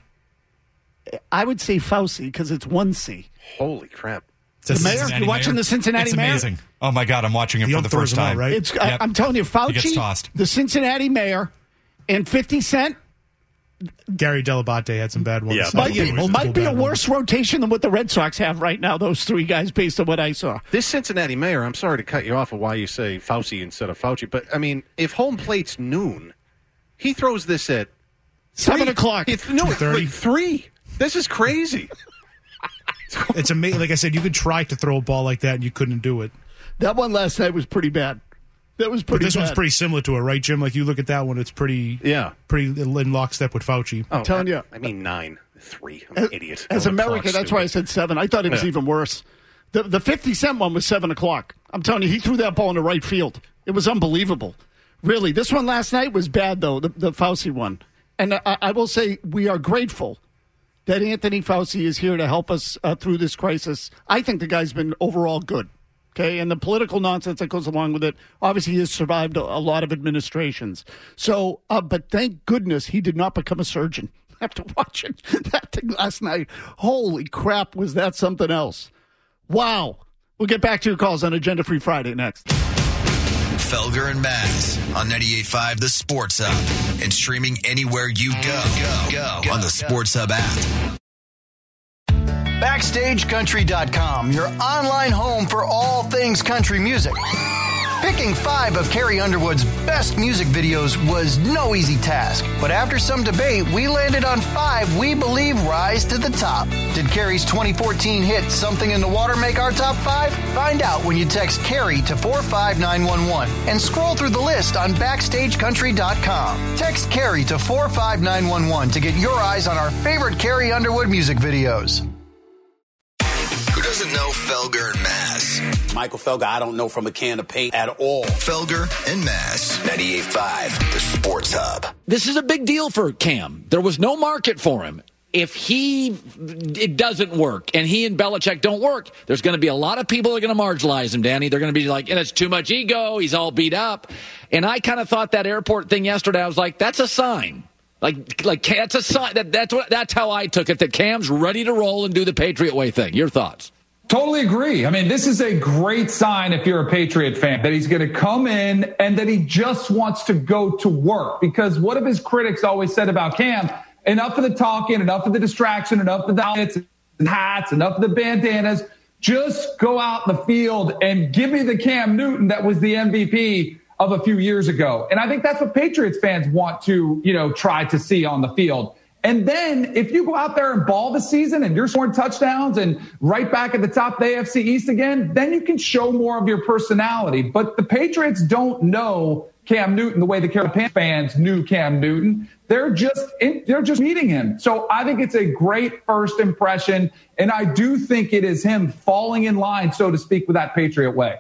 I would say Fauci because it's one C. Holy crap. The mayor? You're watching the Cincinnati it's mayor? amazing. Oh, my God, I'm watching it The for ump the throws first him out, time. right? It's, I, Yep. I'm telling you, He gets Fauci, tossed. the Cincinnati mayor, and fifty Cent Gary Delabate had some bad ones. Yeah, might yeah, be, multiple might be a bad ones. worse rotation than what the Red Sox have right now, those three guys, based on what I saw. This Cincinnati mayor, I'm sorry to cut you off of why you say Fauci instead of Fauci, but I mean, if home plate's noon, he throws this at Seven three- o'clock. It's, no, it's like three. This is crazy. It's amazing. Like I said, you could try to throw a ball like that and you couldn't do it. That one last night was pretty bad. That was But pretty this one's bad. pretty similar to it, right, Jim? Like you look at that one, it's pretty, yeah, pretty in lockstep with Fauci. Oh, I'm telling you. I mean nine, three. I'm an As, idiot. as Oh, the America, clock's that's why I stupid. said seven. I thought it was Yeah. even worse. The the fifty cent one was seven o'clock. I'm telling you, he threw that ball in the right field. It was unbelievable. Really, this one last night was bad though. The the Fauci one, and I, I will say we are grateful that Anthony Fauci is here to help us uh, through this crisis. I think the guy's been overall good. Okay, and the political nonsense that goes along with it, obviously he has survived a, a lot of administrations. So, uh, but thank goodness he did not become a surgeon. After watching that thing last night, holy crap, was that something else. Wow. We'll get back to your calls on Agenda Free Friday next. Felger and Maz on ninety-eight point five The Sports Hub and streaming anywhere you go, go, go on the Sports Hub app. Backstage Country dot com, your online home for all things country music. Picking five of Carrie Underwood's best music videos was no easy task, but after some debate, we landed on five we believe rise to the top. Did Carrie's twenty fourteen hit Something in the Water make our top five? Find out when you text Carrie to four five nine one one and scroll through the list on Backstage Country dot com. Text Carrie to four five nine one one to get your eyes on our favorite Carrie Underwood music videos. Who doesn't know Felger and Maz? Michael Felger, I don't know from a can of paint at all. Felger and Maz, ninety-eight point five The Sports Hub. This is a big deal for Cam. There was no market for him. If he, it doesn't work, and he and Belichick don't work, there's going to be a lot of people that are going to marginalize him, Danny. They're going to be like, and it's too much ego. He's all beat up. And I kind of thought that airport thing yesterday, I was like, that's a sign. Like, like that's a sign. That, that's what. That's how I took it. That Cam's ready to roll and do the Patriot way thing. Your thoughts? Totally agree. I mean, this is a great sign if you're a Patriot fan that he's going to come in and that he just wants to go to work. Because what have his critics always said about Cam? Enough of the talking, enough of the distraction, enough of the hats and hats, enough of the bandanas. Just go out in the field and give me the Cam Newton that was the M V P of a few years ago. And I think that's what Patriots fans want to, you know, try to see on the field. And then if you go out there and ball the season and you're scoring touchdowns and right back at the top of the A F C East again, then you can show more of your personality. But the Patriots don't know Cam Newton the way the Carolina fans knew Cam Newton. They're just in, they're just meeting him. So I think it's a great first impression. And I do think it is him falling in line, so to speak, with that Patriot way.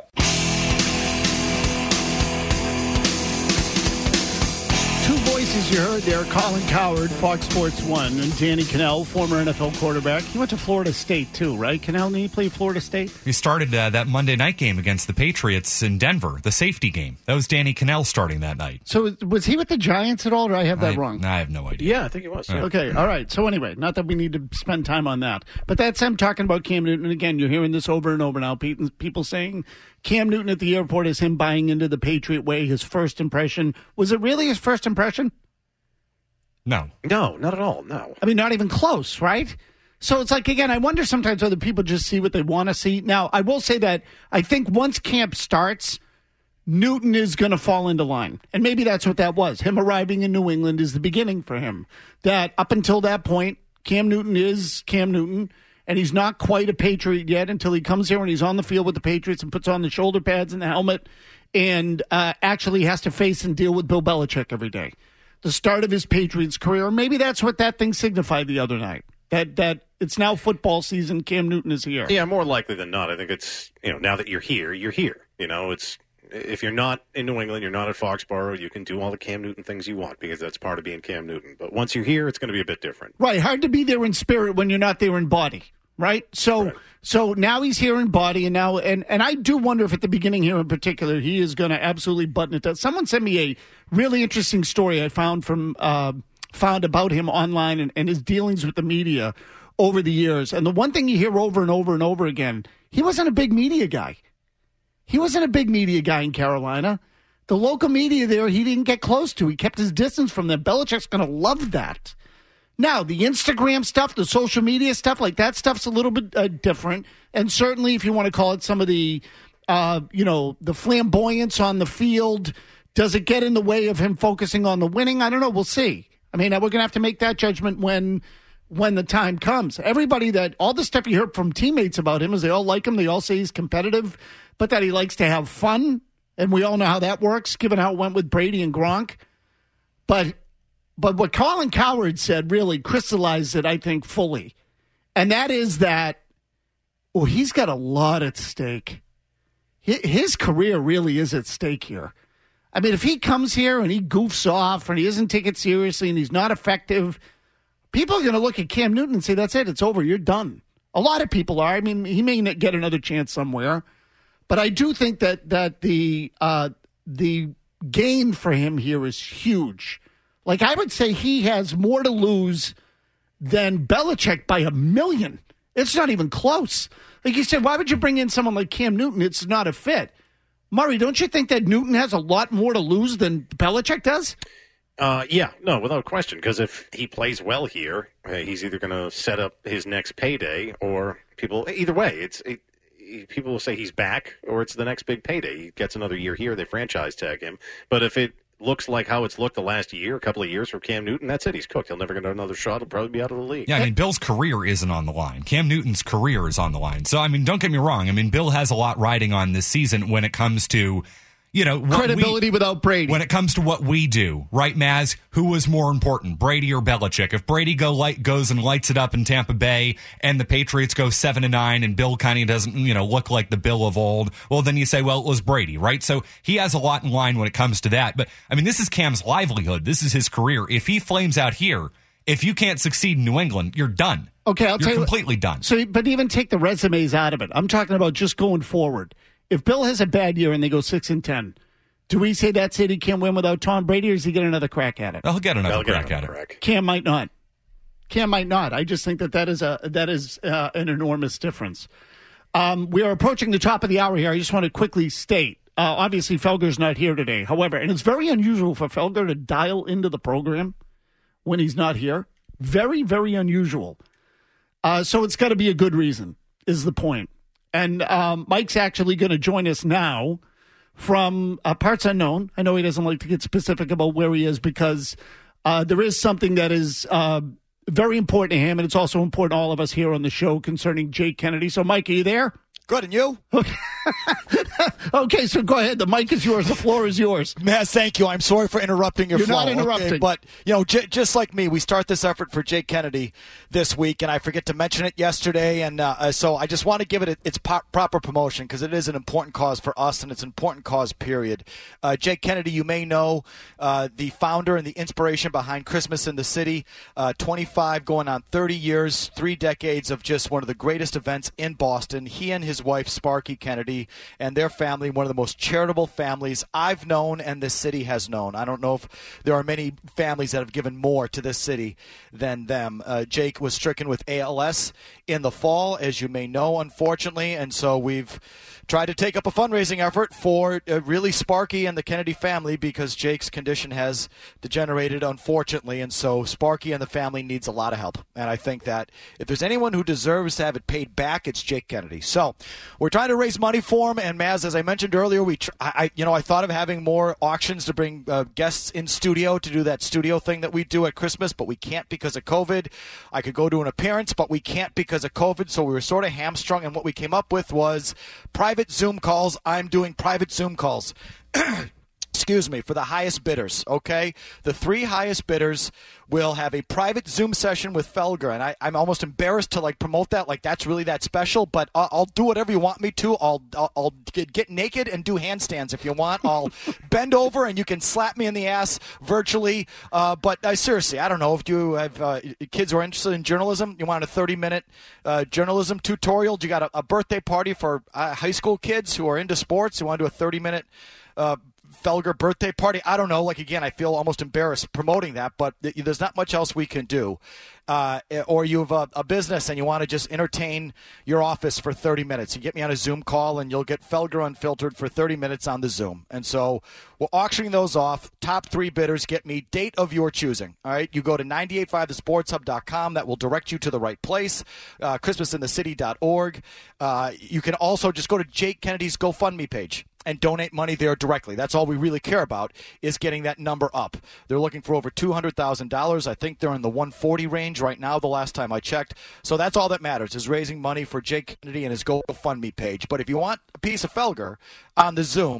You heard there, Colin Cowherd, Fox Sports one, and Danny Cannell, former N F L quarterback. He went to Florida State, too, right? Cannell, did he play Florida State? He started uh, that Monday night game against the Patriots in Denver, the safety game. That was Danny Cannell starting that night. So was he with the Giants at all, or do I have that I, wrong? I have no idea. Yeah, I think he was. Yeah. Okay, all right. So anyway, not that we need to spend time on that. But that's him talking about Cam Newton. And again, you're hearing this over and over now. People saying Cam Newton at the airport is him buying into the Patriot way, his first impression. Was it really his first impression? No. No, not at all. No. I mean, not even close, right? So it's like, again, I wonder sometimes whether people just see what they want to see. Now, I will say that I think once camp starts, Newton is going to fall into line. And maybe that's what that was. Him arriving in New England is the beginning for him. That up until that point, Cam Newton is Cam Newton, and he's not quite a Patriot yet until he comes here and he's on the field with the Patriots and puts on the shoulder pads and the helmet and uh, actually has to face and deal with Bill Belichick every day. The start of his Patriots career. Maybe that's what that thing signified the other night. That that it's now football season. Cam Newton is here. Yeah, more likely than not. I think it's, you know, now that you're here, you're here. You know, it's if you're not in New England, you're not at Foxborough, you can do all the Cam Newton things you want because that's part of being Cam Newton. But once you're here, it's going to be a bit different. Right. Hard to be there in spirit when you're not there in body. Right. So right. so now he's here in body, and now and, and I do wonder if at the beginning here in particular he is going to absolutely button it down. Someone sent me a really interesting story I found from uh, found about him online and, and his dealings with the media over the years. And the one thing you hear over and over and over again, he wasn't a big media guy. He wasn't a big media guy in Carolina. The local media there, he didn't get close to. He kept his distance from them. Belichick's going to love that. Now, the Instagram stuff, the social media stuff, like that stuff's a little bit uh, different. And certainly, if you want to call it some of the, uh, you know, the flamboyance on the field, does it get in the way of him focusing on the winning? I don't know. We'll see. I mean, we're going to have to make that judgment when when the time comes. Everybody that, all the stuff you heard from teammates about him is they all like him. They all say he's competitive, but that he likes to have fun. And we all know how that works, given how it went with Brady and Gronk. But but what Colin Cowherd said really crystallized it, I think, fully. And that is that, well, he's got a lot at stake. His career really is at stake here. I mean, if he comes here and he goofs off and he doesn't take it seriously and he's not effective, people are going to look at Cam Newton and say, that's it, it's over, you're done. A lot of people are. I mean, he may not get another chance somewhere. But I do think that that the uh, the gain for him here is huge. Like, I would say he has more to lose than Belichick by a million. It's not even close. Like you said, why would you bring in someone like Cam Newton? It's not a fit. Murray, don't you think that Newton has a lot more to lose than Belichick does? Uh, yeah, no, without question, because if he plays well here, uh, he's either going to set up his next payday or people, either way, it's it, people will say he's back or it's the next big payday. He gets another year here, they franchise tag him. But if it looks like how it's looked the last year, a couple of years for Cam Newton, that's it. He's cooked. He'll never get another shot. He'll probably be out of the league. Yeah, I mean, Bill's career isn't on the line. Cam Newton's career is on the line. So, I mean, don't get me wrong. I mean, Bill has a lot riding on this season when it comes to, you know, what credibility we, without Brady. When it comes to what we do, right, Maz? Who was more important, Brady or Belichick? If Brady go light, goes and lights it up in Tampa Bay, and the Patriots go seven and nine, and Bill kind of doesn't, you know, look like the Bill of old, well, then you say, well, it was Brady, right? So he has a lot in line when it comes to that. But I mean, this is Cam's livelihood. This is his career. If he flames out here, if you can't succeed in New England, you're done. Okay, I'll you're tell you completely done. So, but even take the resumes out of it. I'm talking about just going forward. If Bill has a bad year and they go six and ten. Do we say that's it? He can't win without Tom Brady, or does he get another crack at it? He'll get another He'll crack get at another it. crack. Cam might not. Cam might not. I just think that that is a that is uh, an enormous difference. Um, we are approaching the top of the hour here. I just want to quickly state. Uh, obviously, Felger's not here today. However, and it's very unusual for Felger to dial into the program when he's not here. Very, very unusual. Uh, so it's got to be a good reason, is the point. And um, Mike's actually going to join us now from uh, parts unknown. I know he doesn't like to get specific about where he is because uh, there is something that is uh, very important to him, and it's also important to all of us here on the show concerning Jake Kennedy. So, Mike, are you there? Good, and you? Okay. Okay, so go ahead. The mic is yours. The floor is yours. Maz, thank you. I'm sorry for interrupting your You're flow. not interrupting. Okay, but, you know, j- just like me, we start this effort for Jake Kennedy this week, and I forget to mention it yesterday, and uh, so I just want to give it its po- proper promotion because it is an important cause for us, and it's an important cause, period. Uh, Jake Kennedy, you may know, uh, the founder and the inspiration behind Christmas in the City, uh, twenty-five going on thirty years, three decades of just one of the greatest events in Boston. He and his wife, Sparky Kennedy, and their family, one of the most charitable families I've known and this city has known. I don't know if there are many families that have given more to this city than them. Uh, Jake was stricken with A L S in the fall, as you may know, unfortunately, and so we've tried to take up a fundraising effort for uh, really Sparky and the Kennedy family because Jake's condition has degenerated, unfortunately, and so Sparky and the family needs a lot of help. And I think that if there's anyone who deserves to have it paid back, it's Jake Kennedy. So we're trying to raise money for him, and Maz, as I mentioned earlier, we tr- I you know I thought of having more auctions to bring uh, guests in studio to do that studio thing that we do at Christmas, but we can't because of COVID. I could go to an appearance, but we can't because of COVID, so we were sort of hamstrung, and what we came up with was private Zoom calls. I'm doing private Zoom calls. Excuse me, for the highest bidders, okay? The three highest bidders will have a private Zoom session with Felger, and I, I'm almost embarrassed to, like, promote that, like that's really that special, but I'll, I'll do whatever you want me to. I'll, I'll, I'll get, get naked and do handstands if you want. I'll bend over, and you can slap me in the ass virtually, uh, but uh, seriously, I don't know if you have uh, kids who are interested in journalism, you want a thirty-minute uh, journalism tutorial, you got a, a birthday party for uh, high school kids who are into sports, you want to do a thirty-minute uh Felger birthday party. I don't know. Like, again, I feel almost embarrassed promoting that, but th- there's not much else we can do. Uh, or you have a, a business and you want to just entertain your office for thirty minutes. You get me on a Zoom call and you'll get Felger Unfiltered for thirty minutes on the Zoom. And so we're auctioning those off. Top three bidders get me date of your choosing. All right. You go to nine eight five the sports hub dot com. That will direct you to the right place. Uh, Christmas in the city dot org. Uh, you can also just go to Jake Kennedy's GoFundMe page and donate money there directly. That's all we really care about is getting that number up. They're looking for over two hundred thousand dollars. I think they're in the one forty range right now, the last time I checked. So that's all that matters is raising money for Jake Kennedy and his GoFundMe page. But if you want a piece of Felger on the Zoom,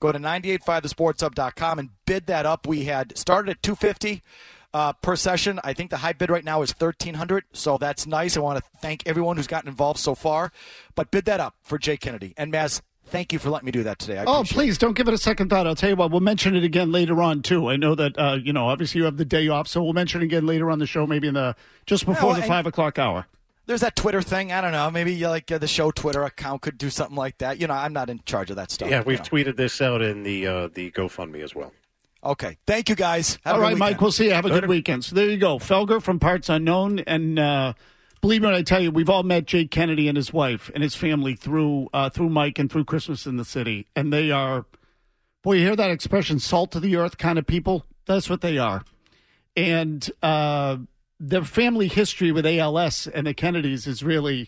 Go to nine eight five the sports hub dot com and bid that up. We had started at two hundred fifty dollars uh, per session. I think the high bid right now is thirteen hundred dollars, so that's nice. I want to thank everyone who's gotten involved so far. But bid that up for Jake Kennedy. And, Maz, thank you for letting me do that today. I oh, please, it. don't give it a second thought. I'll tell you what, we'll mention it again later on, too. I know that, uh, you know, obviously you have the day off, so we'll mention it again later on the show, maybe in the just before no, the five o'clock hour. There's that Twitter thing. I don't know. Maybe like uh, the show Twitter account could do something like that. You know, I'm not in charge of that stuff. Yeah, we've you know. tweeted this out in the uh, the GoFundMe as well. Okay. Thank you, guys. Have All a right, good Mike, weekend. we'll see you. Have a Later. good weekend. So there you go. Felger from Parts Unknown. And uh, believe me when I tell you, we've all met Jake Kennedy and his wife and his family through uh, through Mike and through Christmas in the City. And they are, boy, you hear that expression, salt to the earth kind of people? That's what they are. And uh, their family history with A L S and the Kennedys is really,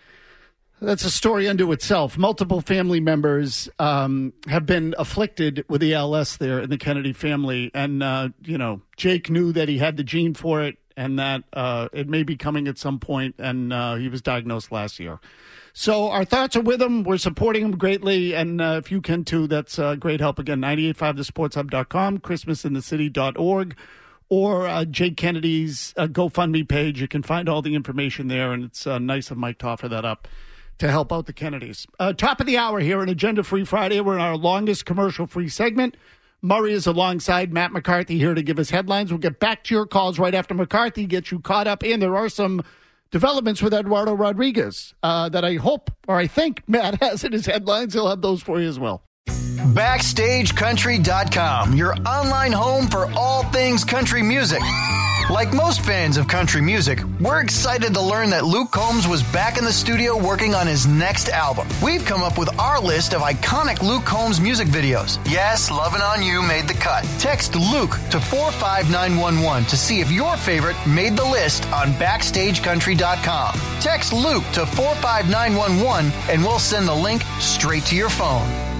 that's a story unto itself. Multiple family members um, have been afflicted with the A L S there in the Kennedy family. And, uh, you know, Jake knew that he had the gene for it and that uh, it may be coming at some point, and uh, he was diagnosed last year. So our thoughts are with him. We're supporting him greatly, and uh, if you can too, that's uh, great help. Again, nine eight five the sports hub dot com, christmas in the city dot org, or uh, Jake Kennedy's uh, GoFundMe page. You can find all the information there, and it's uh, nice of Mike to offer that up to help out the Kennedys. Uh, top of the hour here on Agenda Free Friday. We're in our longest commercial-free segment. Murray is alongside Matt McCarthy here to give us headlines. We'll get back to your calls right after McCarthy gets you caught up. And there are some developments with Eduardo Rodriguez uh, that I hope, or I think Matt has in his headlines. He'll have those for you as well. Backstage Country dot com, your online home for all things country music. Like most fans of country music, we're excited to learn that Luke Combs was back in the studio working on his next album. We've come up with our list of iconic Luke Combs music videos. Yes, Lovin' On You made the cut. Text Luke to four five nine one one to see if your favorite made the list on Backstage Country dot com. Text Luke to four five nine one one and we'll send the link straight to your phone.